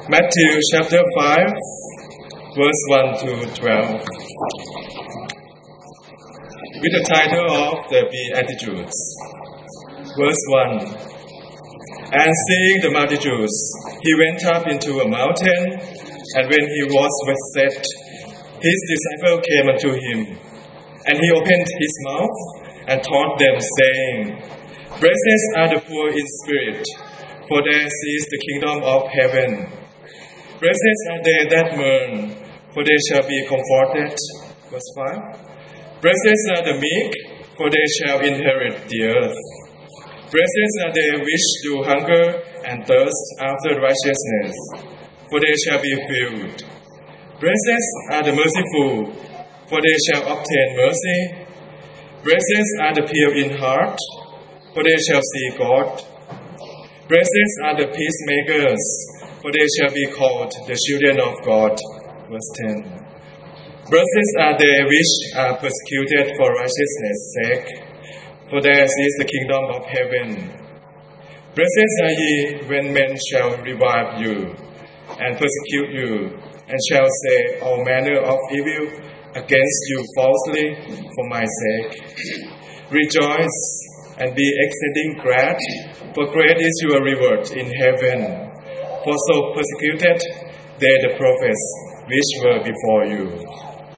Matthew chapter 5, verse 1 to 12. With the title of the Beatitudes. Verse 1. And seeing the multitudes, he went up into a mountain, and when he was set, his disciples came unto him. And he opened his mouth and taught them, saying, Blessed are the poor in spirit, for theirs is the kingdom of heaven. Blessed are they that mourn, for they shall be comforted. Verse 5. Blessed are the meek, for they shall inherit the earth. Blessed are they which do hunger and thirst after righteousness, for they shall be filled. Blessed are the merciful, for they shall obtain mercy. Blessed are the pure in heart, for they shall see God. Blessed are the peacemakers, for they shall be called the children of God. Verse 10. Blessed are they which are persecuted for righteousness' sake, for theirs is the kingdom of heaven. Blessed are ye when men shall revile you, and persecute you, and shall say all manner of evil against you falsely for my sake. Rejoice and be exceeding glad, for great is your reward in heaven. For so persecuted they the prophets which were before you.